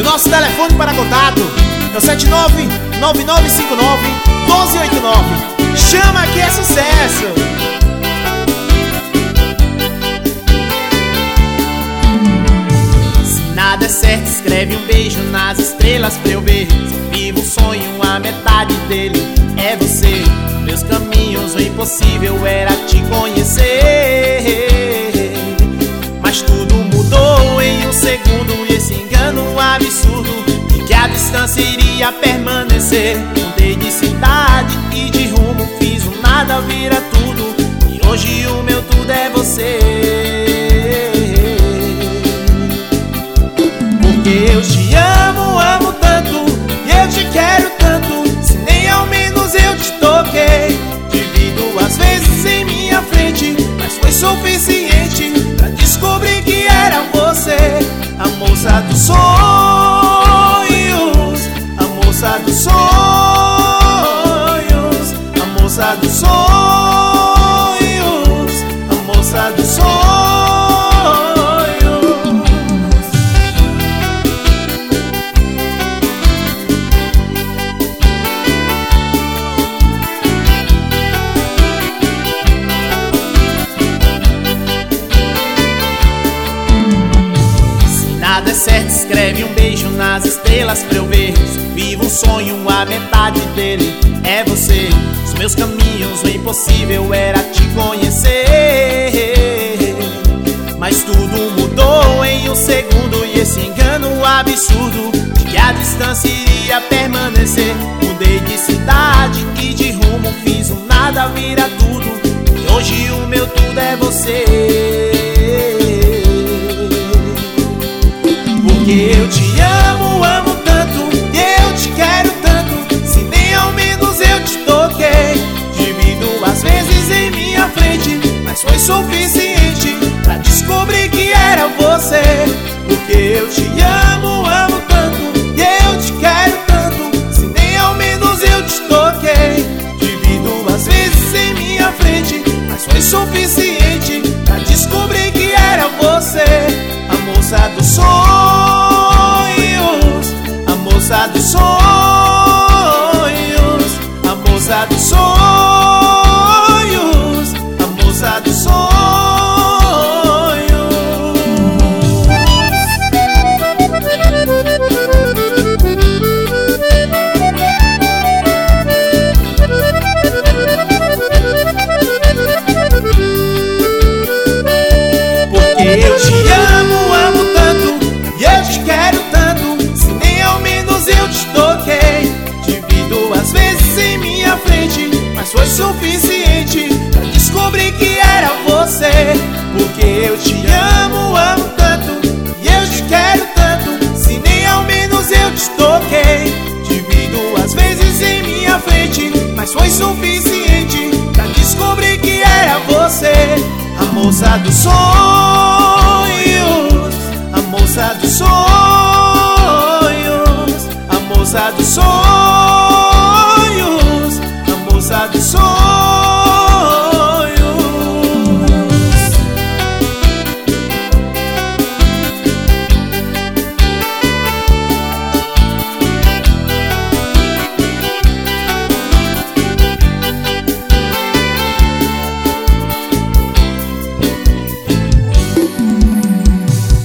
Nosso telefone para contato é o 79-9959-1289. Chama que é sucesso! Se nada é certo, escreve um beijo nas estrelas pra eu ver. Se vivo um sonho, a metade dele é você. Meus caminhos, o impossível era te conhecer, mas tudo mudou em um segundo. E esse engano absurdo de que a distância iria permanecer. Mudei de cidade e de rumo, fiz um nada vira tudo. E hoje o meu tudo é você. Porque eu te amo, amo tanto, e eu te quero tanto. Se nem ao menos eu te toquei. Divido às vezes em minha frente, mas foi suficiente pra descobrir que era você. A moça dos sonhos, a moça dos sonhos, a moça dos sonhos, a moça dos sonhos. Nada é certo, escreve um beijo nas estrelas pra eu ver. Se eu vivo um sonho, a metade dele é você. Os meus caminhos, o impossível era te conhecer, mas tudo mudou em um segundo. E esse engano absurdo de que a distância iria permanecer. Mudei de cidade e de rumo, fiz um nada vira tudo. E hoje o meu tudo é você. Porque eu te amo, amo tanto, e eu te quero tanto. Se nem ao menos eu te toquei. Divido às vezes em minha frente, mas foi suficiente pra descobrir que era você. Porque eu te amo, amo tanto, e eu te quero tanto. Se nem ao menos eu te toquei. Divido às vezes em minha frente, mas foi suficiente pra descobrir que era você. A moça dos sonhos, a moça dos sonhos, a moça dos sonhos, a moça dos sonhos. Porque eu te amo, amo tanto, e eu te quero tanto. Se nem ao menos eu te toquei. Divido às vezes em minha frente, mas foi suficiente pra descobrir que era você. Porque eu te amo, amo tanto, e eu te quero tanto. Se nem ao menos eu te toquei. Divido às vezes em minha frente, mas foi suficiente pra descobrir que era você. A moça dos sonhos,